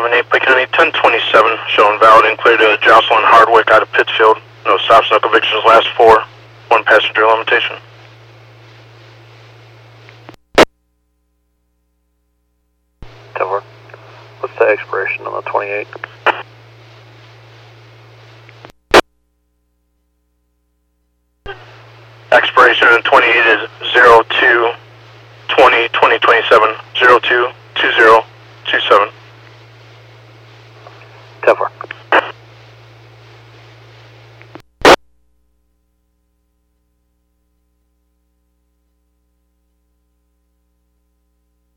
578, Pike County 1027, showing valid and clear to Jocelyn Hardwick out of Pittsfield. No stops, no convictions, last 4. 1 passenger limitation. Denver. What's the expiration on the 28? Expiration on the 28 is 02-20-2027, 02-20-27.